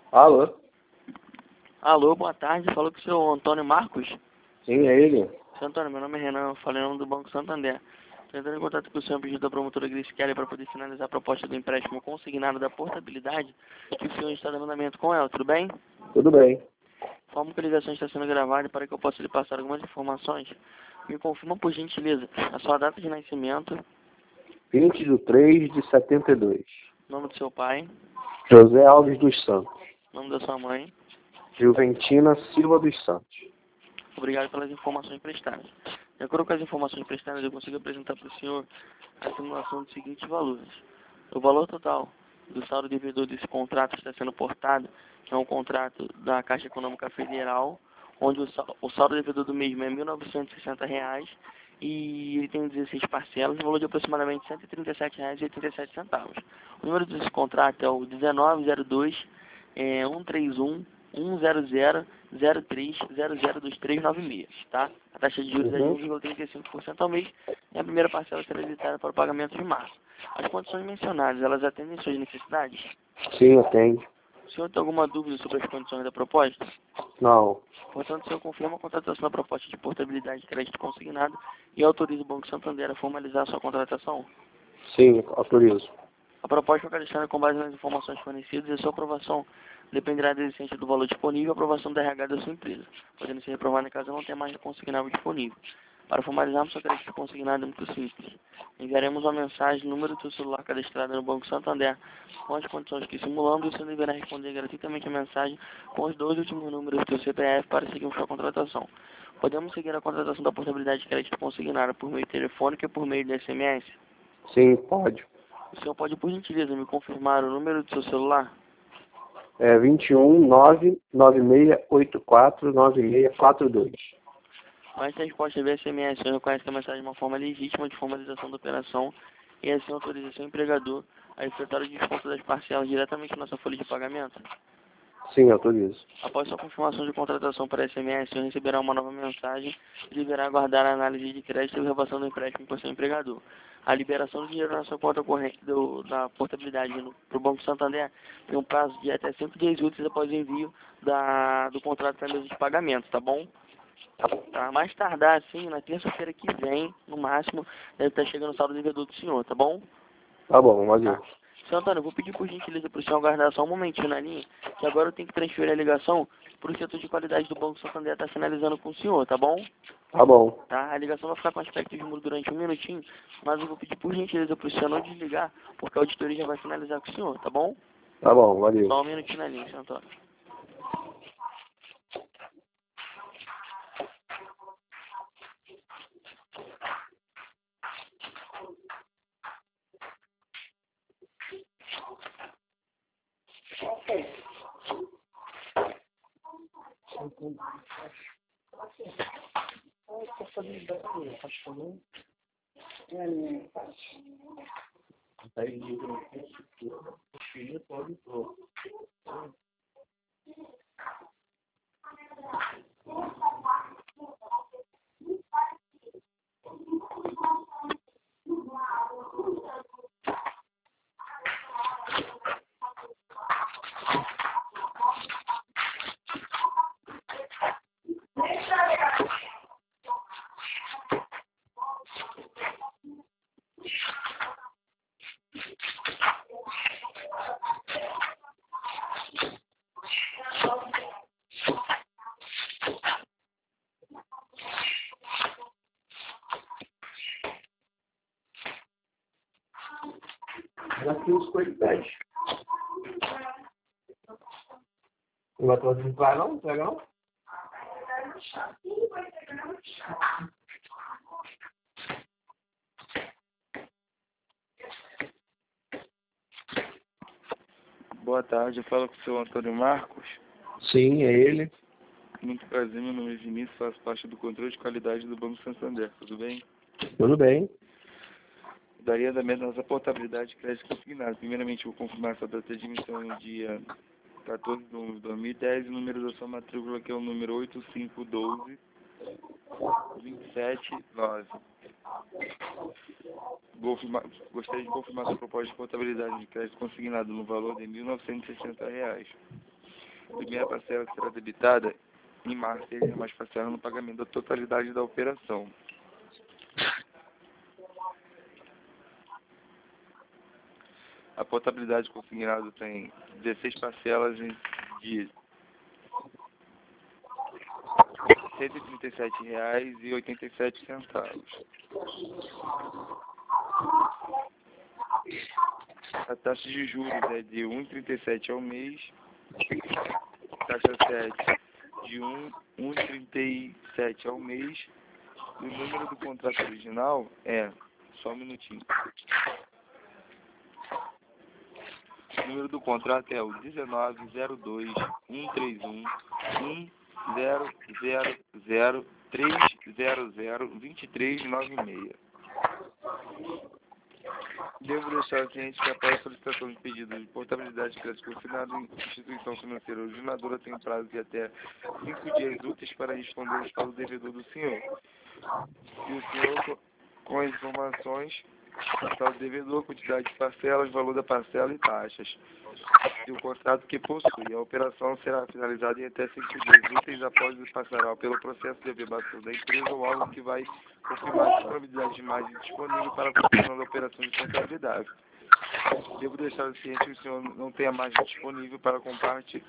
Alô? Alô, boa tarde. Falou com o senhor Antônio Marcos? Sim, é ele. Seu Antônio, meu nome é Renan, eu falei em nome do Banco Santander. Estou entrando em contato com o senhor pedido da promotora Grace Kelly para poder finalizar a proposta do empréstimo consignado da portabilidade que o senhor está dando andamento com ela, tudo bem? Tudo bem. Forma que a ligação está sendo gravada e para que eu possa lhe passar algumas informações. Me confirma, por gentileza, a sua data de nascimento, 20/3/72. nome do seu pai, José Alves dos Santos. nome da sua mãe. Juventina Silva dos Santos. Obrigado pelas informações prestadas. De acordo com as informações prestadas, eu consigo apresentar para o senhor a simulação dos seguintes valores. O valor total do saldo devedor desse contrato está sendo portado, que é um contrato da Caixa Econômica Federal, onde o saldo devedor do mesmo é R$ 1.960 e ele tem 16 parcelas, no valor de aproximadamente R$ 137,87. O número desse contrato é o 1902 131 10003002396, tá? A taxa de juros é de 1,35% ao mês e a primeira parcela será debitada para o pagamento de março. As condições mencionadas, elas atendem suas necessidades? Sim, atende. O senhor tem alguma dúvida sobre as condições da proposta? Não. Portanto, o senhor confirma a contratação da proposta de portabilidade de crédito consignado e autoriza o Banco Santander a formalizar a sua contratação? Sim, autorizo. A proposta foi cadastrada com base nas informações fornecidas e a sua aprovação dependerá da existência do valor disponível e a aprovação da RH da sua empresa, podendo ser reprovada em caso não tenha mais consignável disponível. Para formalizarmos seu crédito consignado é muito simples. Enviaremos uma mensagem no número do seu celular cadastrado no Banco Santander com as condições que simulando, você deverá responder gratuitamente a mensagem com os 2 últimos números do seu CPF para seguirmos sua contratação. Podemos seguir a contratação da portabilidade de crédito consignada por meio telefônico e por meio de SMS? Sim, pode. O senhor pode, por gentileza, me confirmar o número do seu celular? É 21/996849642. Mas se a resposta via SMS, o senhor reconhece que a mensagem é uma forma legítima de formalização da operação e assim autoriza seu empregador a efetuar o desconto das parcelas diretamente na sua folha de pagamento? Sim, autorizo. Após sua confirmação de contratação para SMS, o senhor receberá uma nova mensagem e deverá aguardar a análise de crédito e revogação do empréstimo por seu empregador. A liberação do dinheiro na sua conta corrente da portabilidade para o Banco Santander tem um prazo de até 5 dias úteis após o envio do contrato para a mesa de pagamento, tá bom? Tá, mais tardar assim, na terça-feira que vem, no máximo, deve estar chegando o saldo devedor do senhor, tá bom? Tá bom, valeu. Tá. Senhor Antônio, eu vou pedir por gentileza para o senhor aguardar só um momentinho na linha, que agora eu tenho que transferir a ligação para o setor de qualidade do Banco Santander estar finalizando com o senhor, tá bom? Tá bom. Tá, a ligação vai ficar com aspecto de mudo durante um minutinho, mas eu vou pedir por gentileza para o senhor não desligar, porque a auditoria já vai finalizar com o senhor, tá bom? Tá bom, valeu. Só um minutinho na linha, senhor Antônio. Aqui os coitados. Não vai trazer pra não? Pega não? Boa tarde, eu falo com o seu Antônio Marcos. Sim, é ele. Muito prazer, meu nome é Vinícius, faço parte do controle de qualidade do Banco Santander, tudo bem? Tudo bem. Daria andamento à nossa portabilidade de crédito consignado. Primeiramente, vou confirmar sua data de emissão no dia 14 de 11 de 2010 e o número da sua matrícula, que é o número 8512279. Gostaria de confirmar sua proposta de portabilidade de crédito consignado no valor de R$ 1.960. A primeira parcela será debitada em março e as demais parcelas no pagamento da totalidade da operação. A portabilidade consignada tem 16 parcelas de R$ 137,87. A taxa de juros é de 1,37 ao mês, taxa 7 de 1,37 ao mês. O número do contrato original é, só um minutinho. O número do contrato é o 19.02.131.100.300.2396. Devo deixar o cliente que após a solicitação de pedido de portabilidade de crédito consignado em instituição financeira originadora tem prazo de até 5 dias úteis para responder ao estado devedor do senhor. E o senhor, com as informações, estado devedor, quantidade de parcelas, valor da parcela e taxas, e o contrato que possui. A operação será finalizada em até 5 dias úteis após passará pelo processo de averbação da empresa ou algo que vai confirmar a disponibilidade de margem disponível para a conclusão da operação de contabilidade. Devo deixar o ciente que o senhor não tem a margem disponível para comparte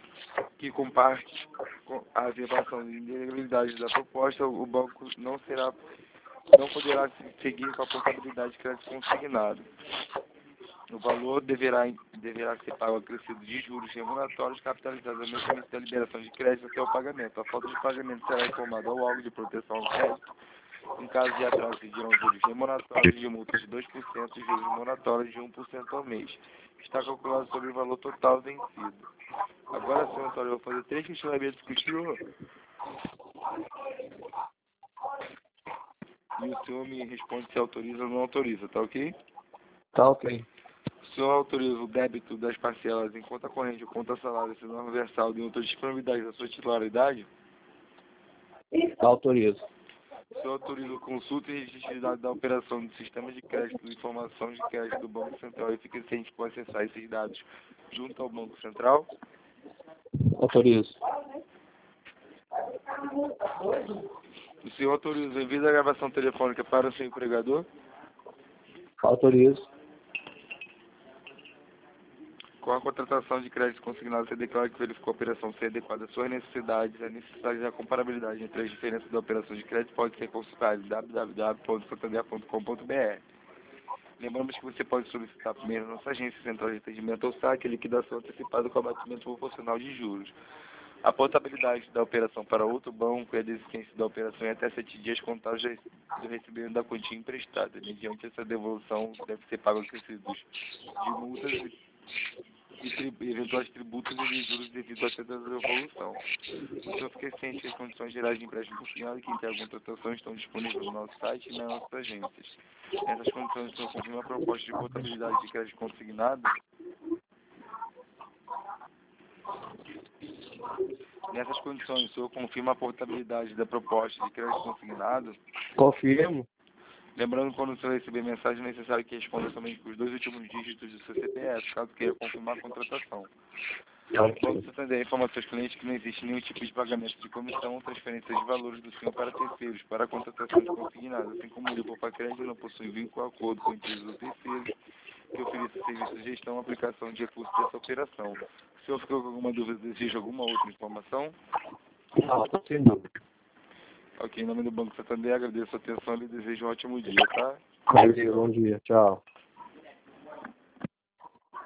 a averbação de ilegalidade da proposta. O banco não poderá seguir com a portabilidade de crédito consignado. O valor deverá ser pago acrescido de juros remuneratórios capitalizados no momento da liberação de crédito até o pagamento. A falta de pagamento será informada ao órgão de proteção ao crédito. Em caso de atraso, pedirão juros remuneratórios de multas de 2% e juros remuneratórios de 1% ao mês. Está calculado sobre o valor total vencido. Agora, senhor Antônio, eu vou fazer 3 questionamentos com o senhor. E o senhor me responde se autoriza ou não autoriza, tá ok? Tá ok. O senhor autoriza o débito das parcelas em conta corrente ou conta salário, se não universal, de outra disponibilidade da sua titularidade? Autorizo. O senhor autoriza consulta e registro de dados da operação do sistema de crédito e informação de crédito do Banco Central e fica ciente que pode acessar esses dados junto ao Banco Central? Autorizo. O senhor autoriza o envio da gravação telefônica para o seu empregador? Autorizo. Com a contratação de crédito consignado, você declara que verificou a operação ser adequada às suas necessidades. A necessidade da comparabilidade entre as diferenças da operação de crédito pode ser consultada em www.santander.com.br. Lembramos que você pode solicitar primeiro nossa agência central de atendimento ou saque, liquidação antecipada com abatimento proporcional de juros. A portabilidade da operação para outro banco e a desistência da operação em até 7 dias contados do recebimento da quantia emprestada. Mediante essa devolução, deve ser pago acrescidos de multas e eventuais tributos e de juros devido à devolução. O senhor fica ciente que as condições gerais de empréstimo consignado que integram a contratação estão disponíveis no nosso site e nas nossas agências. Nessas condições, o senhor confirma a proposta de portabilidade de crédito consignado? Nessas condições, o senhor confirma a portabilidade da proposta de crédito consignado? Confirmo. Lembrando que quando o senhor receber mensagem, é necessário que responda somente com os 2 últimos dígitos do seu CPF, caso queira confirmar a contratação. Vamos atender a informação aos clientes que não existe nenhum tipo de pagamento de comissão ou transferência de valores do senhor para terceiros, para a contratação de consignado, assim como o Lipo Crédito não possui vínculo ou acordo com empresas ou terceiros que ofereça serviço de gestão ou aplicação de recursos dessa operação. O senhor ficou com alguma dúvida, deseja alguma outra informação? Não, tô sem dúvida. Ok, em nome do Banco Santander, agradeço a atenção e desejo um ótimo dia, tá? Valeu, bom dia. Tchau.